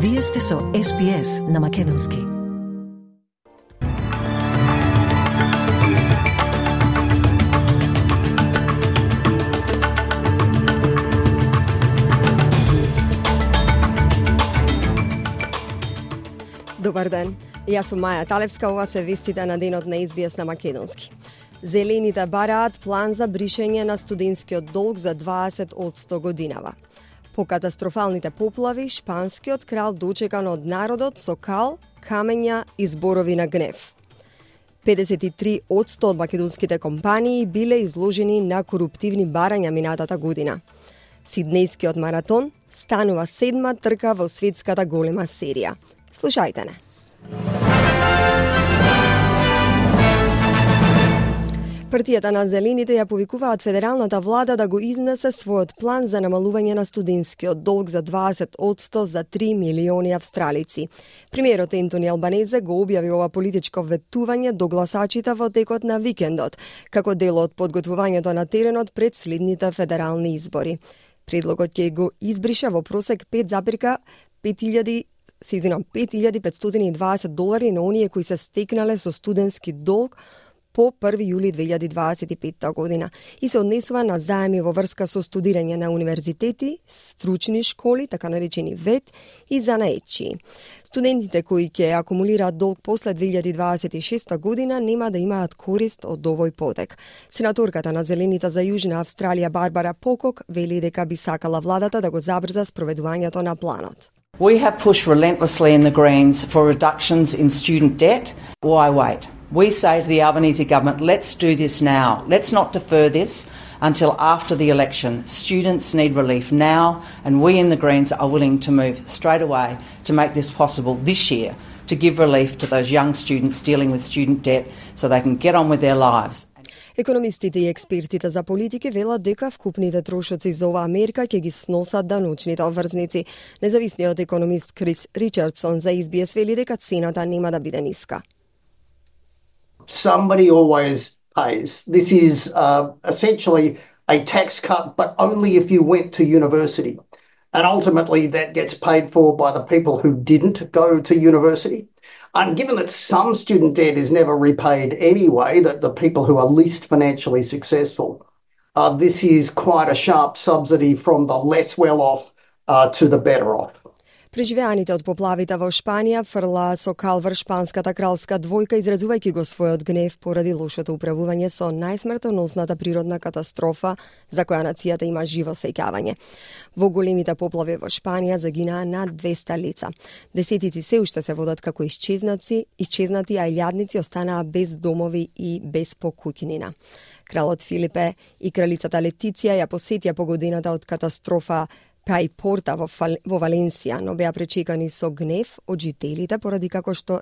Вие сте со SPS на Македонски. Добар ден, јас сум Маја Талевска, ова се вестите на денот на SBS на Македонски. Зелените бараат план за бришење на студентскиот долг за 20% годинава. По катастрофалните поплави, шпанскиот крал дочекан од народот со кал, камења и зборови на гнев. 53% од македонските компании биле изложени на коруптивни барања минатата година. Сиднејскиот маратон станува 7-ма трка во светската голема серија. Слушајте не. Партијата на Зелените ја повикуваат федералната влада да го изнесе својот план за намалување на студентскиот долг за 20% за 3 милиони австралици. Премиерот Ентони Албанезе го објави ова политичко ветување до гласачите во текот на викендот, како дел од подготвувањето на теренот пред следните федерални избори. Предлогот ќе го избрише во просек $5,520 на оние кои се стекнале со студентски долг по 1 јули 2025 година и се однесува на заеми во врска со студирање на универзитети, стручни школи, така наречени ВЕТ и занаетчии. Студентите кои ќе акумулираат долг после 2026 година нема да имаат корист од овој потек. Сенаторката на Зелените за Јужна Австралија Барбара Покок вели дека би сакала владата да го забрза спроведувањето на планот. We have pushed relentlessly in the Greens for reductions in student debt. Why wait? We say to the Albanese government, let's do this now. Let's not defer this until after the election. Students need relief now, and we in the Greens are willing to move straight away to make this possible this year, to give relief to those young students dealing with student debt so they can get on with their lives. Економистите и експертите за политики велат дека вкупните трошоци за оваа мерка ќе ги сносат даночните обврзници. Независниот економист Крис Ричардсон за SBS вели дека цената нема да биде ниска. Somebody always pays. This is essentially a tax cut, but only if you went to university. And ultimately that gets paid for by the people who didn't go to university. And given that some student debt is never repaid anyway, that the people who are least financially successful, this is quite a sharp subsidy from the less well-off to the better off. Преживеаните од поплавите во Шпанија фрлаа со кал врз шпанската кралска двојка, изразувајќи го својот гнев поради лошото управување со најсмртоносната природна катастрофа за која нацијата има живо сеќавање. Во големите поплави во Шпанија загинаа над 200 лица. Десетици се уште се водат како исчезнати, а илјадници останаа без домови и без покуќнина. Кралот Филипе и кралицата Летиција ја посетија погодената од катастрофа Прај порта во Валенсија, но беа пречекани со гнев од жителите поради како што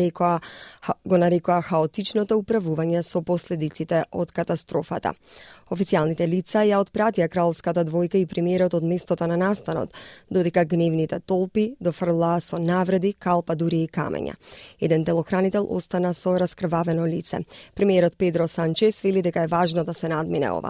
го нарекоа хаотичното управување со последиците од катастрофата. Официјалните лица ја отпратија кралската двојка и премиерот од местото на настанот, додека гневните толпи дофрлаа со навреди, калпа, дури и камења. Еден телохранител остана со раскрвавено лице. Премиерот Педро Санчес вели дека е важно да се надмине ова.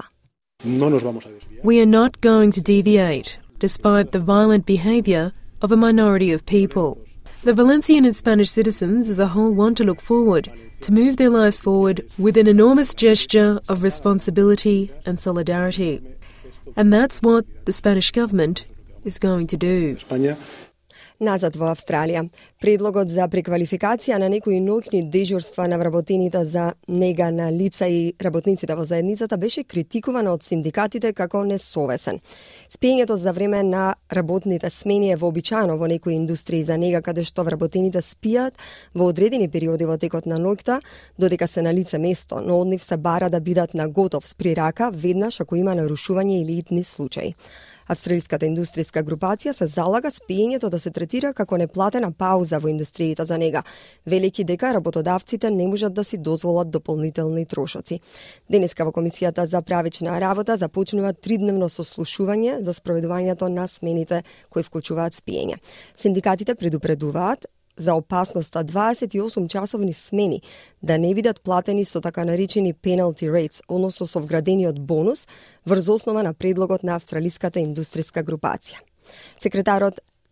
We are not going to deviate, despite the violent behaviour of a minority of people. The Valencian and Spanish citizens as a whole want to look forward, to move their lives forward with an enormous gesture of responsibility and solidarity. And that's what the Spanish government is going to do. Назад во Австралија, предлогот за преквалификација на некои ноќни дежурства на вработените за нега на лица и работниците во заедницата беше критикувано од синдикатите како несовесен. Спиењето за време на работните смени е вообичаено во некои индустрии за нега каде што вработените спијат во одредени периоди во текот на ноќта, додека се на лице место, но од нив се бара да бидат на готов спри рака веднаш ако има нарушување или итни случаи. Австралиската индустријска групација се залага спиењето да се третира како неплатена пауза во индустријата за нега, велики дека работодавците не можат да си дозволат дополнителни трошоци. Денеска во Комисијата за правична работа започнува 3-дневно сослушување за спроведувањето на смените кои вклучуваат спиење. Синдикатите предупредуваат за опасноста 28-часовни смени да не бидат платени со така наречени penalty rates, односно со вградениот бонус врз основа на предлогот на Австралиската индустријска групација. Секретарот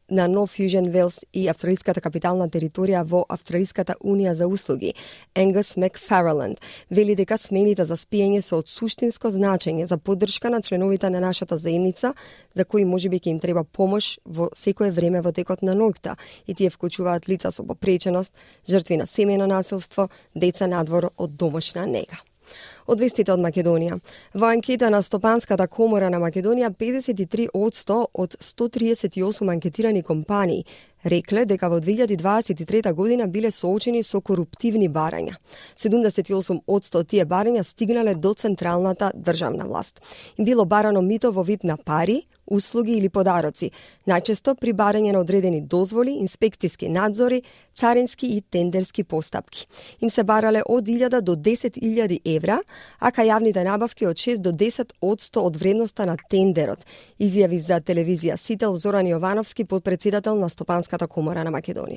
на Нов Южен Велс и австралиската капитална територија во Австралиската унија за услуги, Енгас Макфарланд, вели дека смените за спиење се од суштинско значење за поддршка на членовите на нашата заедница, за кои можеби ќе им треба помош во секое време во текот на ноќта, и тие вклучуваат лица со попреченост, жртви на семејно насилство, деца надвор од домашна нега. Од вестите од Македонија. Во анкета на Стопанската комора на Македонија, 53% од 138 анкетирани компании рекле дека во 2023 година биле соочени со коруптивни барања. 78% од тие барања стигнале до централната државна власт. Им било барано мито во вид на пари, услуги или подароци, најчесто при барање на одредени дозволи, инспекцијски надзори, царински и тендерски постапки. Им се барале од 1000 до 10.000 евра, а кај јавните набавки од 6 до 10% од вредноста на тендерот, изјави за телевизија Сител Зоран Јовановски, подпредседател на Стопанската комора на Македонија.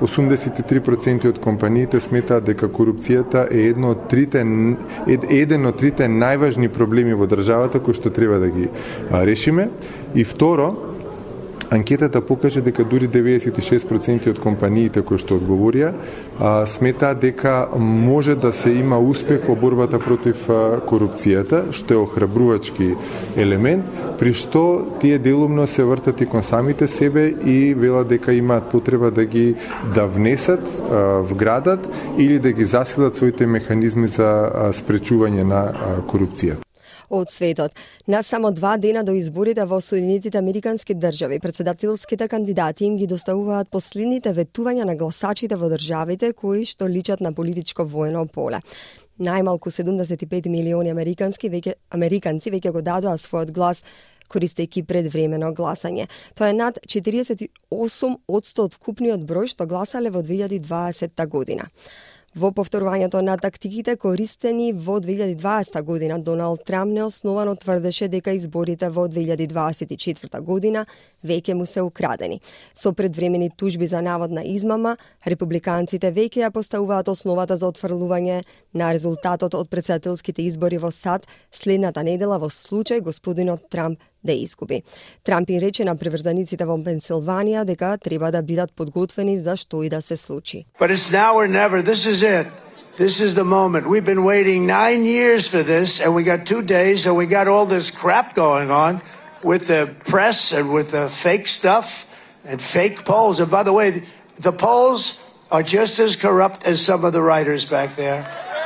83% од компаниите сметаат дека корупцијата е еден од трите најважни проблеми во државата кои што треба да ги решиме. И второ, анкетата покаже дека дури 96% од компаниите кои што одговорија сметаат дека може да се има успех во борбата против корупцијата, што е охрабрувачки елемент, при што тие делумно се вртат и кон самите себе и велат дека имаат потреба да внесат, вградат или да ги засилат своите механизми за спречување на корупцијата. Од светот. На само 2 дена до изборите во Соединетите Американски држави, председателските кандидати им ги доставуваат последните ветувања на гласачите во државите кои што личат на политичко воено поле. Најмалку 75 милиони американци веќе го дадоа својот глас користејќи предвремено гласање. Тоа е над 48% од вкупниот број што гласале во 2020 година. Во повторувањето на тактиките користени во 2020 година, Доналд Трамп неосновано тврдеше дека изборите во 2024 година веќе му се украдени. Со предвремени тужби за наводна измама, републиканците веќе ја поставуваат основата за отфрлување на резултатот од претседателските избори во САД следната недела во случај господинот Трамп да изгуби. Трамп им рече на приврзаниците во Пенсилванија дека треба да бидат подготвени за што и да се случи. But it's now or never. This is it. This is the moment. We've been waiting 9 years for this, and we got 2 days, and we got all this crap going on with the press and with the fake stuff and fake polls. And by the way, the polls are just as corrupt as some of the writers back there.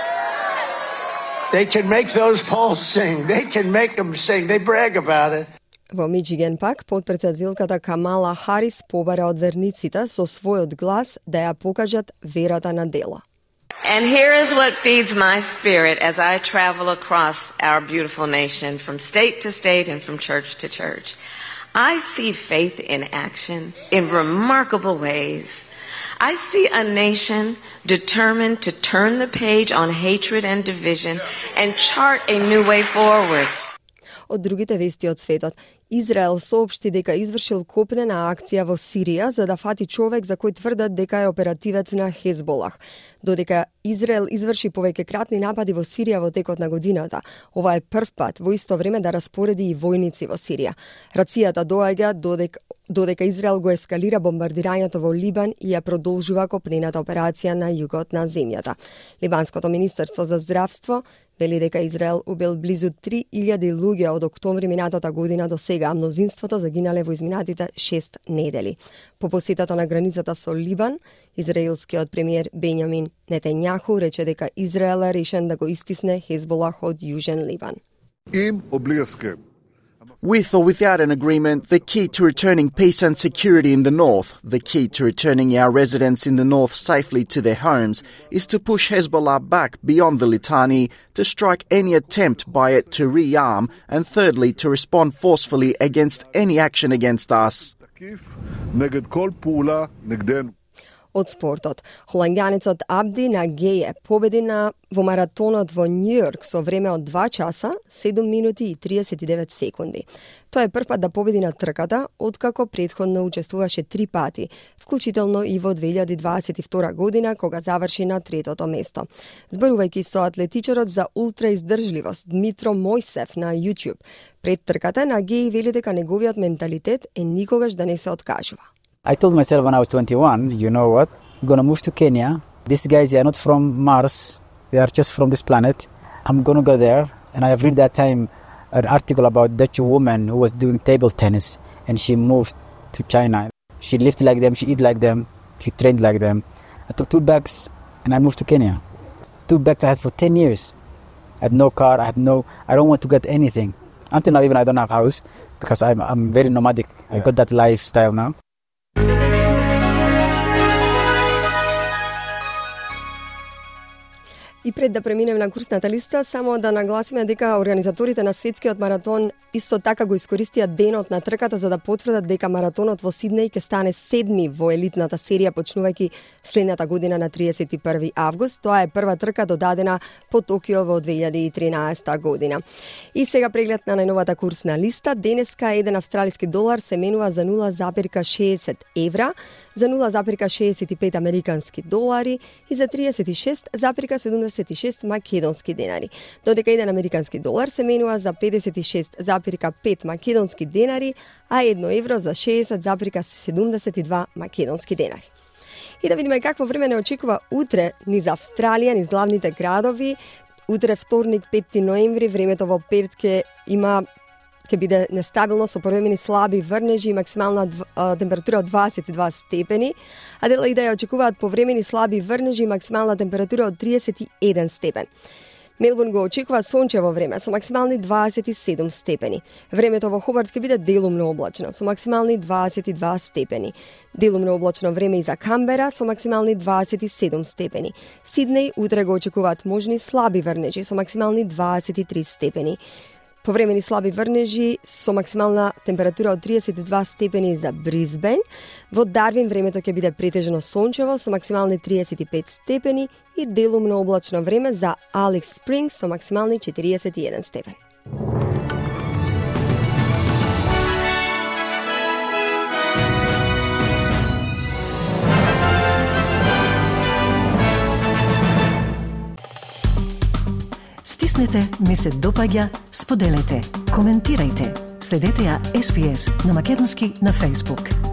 They can make those polls sing. They can make them sing. They brag about it. Во Мичиген пак, подпредседателката Камала Харис побара од верниците со својот глас да ја покажат верата на дело. And here is what feeds my spirit as I travel across our beautiful nation from state to state and from church to church. I see faith in action in remarkable ways. I see a nation determined to turn the page on hatred and division and chart a new way forward. Од другите вести од светот, Израел соопшти дека извршил копнена акција во Сирија за да фати човек за кој тврдат дека е оперативец на Хезболах. Додека Израел изврши повеќекратни напади во Сирија во текот на годината, ова е прв пат во исто време да распореди и војници во Сирија. Рацијата доаѓа додека Израел го ескалира бомбардирањето во Либан и ја продолжува копнената операција на југот на земјата. Либанското министерство за здравство вели дека Израел убил близу 3000 луѓе од октомври минатата година до сега, а мнозинството загинале во изминатите 6 недели. По посетата на границата со Либан, израелскиот премиер Бенјамин Нетањаху рече дека Израел е решен да го истисне Хезболах од Јужен Либан. With or without an agreement, the key to returning peace and security in the north, the key to returning our residents in the north safely to their homes, is to push Hezbollah back beyond the Litani, to strike any attempt by it to rearm, and thirdly, to respond forcefully against any action against us. Од спортот, холандјанецот Абди Нагеје победи во маратонот во Њујорк со време од 2 часа, 7 минути и 39 секунди. Тоа е прв пат да победи на трката, откако претходно учествуваше 3 пати, вклучително и во 2022 година, кога заврши на 3-то место. Зборувајќи со атлетичарот за ултраиздржливост Дмитро Мојсев на YouTube, пред трката Нагеје вели дека неговиот менталитет е никогаш да не се откажува. I told myself when I was 21, you know what, I'm going to move to Kenya. These guys, they are not from Mars. They are just from this planet. I'm going to go there. And I have read that time an article about a Dutch woman who was doing table tennis. And she moved to China. She lived like them. She eat like them. She trained like them. I took 2 bags and I moved to Kenya. 2 bags I had for 10 years. I had no car. I don't want to get anything. Until now, even I don't have a house because I'm very nomadic. Yeah. I got that lifestyle now. И пред да преминем на курсната листа, само да нагласиме дека организаторите на светскиот маратон исто така го искористија денот на трката за да потврдат дека маратонот во Сиднеј ќе стане 7ми во елитната серија почнувајќи следната година на 31 август. Тоа е прва трка додадена по Токио во 2013 година. И сега преглед на најновата курсна листа. Денеска еден австралиски долар се менува за 0,60 евра, за 0,65 американски долари и за 36,76 македонски денари. Додека еден американски долар се менува за 56,5 македонски денари, а 1 евро за 60,72 македонски денари. И да видиме какво време не очекува утре низ Австралија, низ главните градови. Утре вторник 5 ноември, времето во Перт ќе биде нестабилно со повремени слаби врнежи и максимална температура од 22 степени. Аделаида ја очекуваат повремени слаби врнежи и максимална температура од 31 степен. Мелбурн го очекува сончево време со максимални 27 степени. Времето во Хобарт ќе биде делумно облачно со максимални 22 степени. Делумно облачно време и за Камбера со максимални 27 степени. Сиднеј утре го очекуваат можни слаби врнежи со максимални 23 степени. Повремени слаби врнежи со максимална температура од 32 степени за Брисбен. Во Дарвин времето ќе биде претежно сончево со максимални 35 степени и делумно облачно време за Алекс Спрингс со максимални 41 степени. Стиснете, ми се допаѓа, споделете, коментирајте. Следете ја SPS на Македонски на Facebook.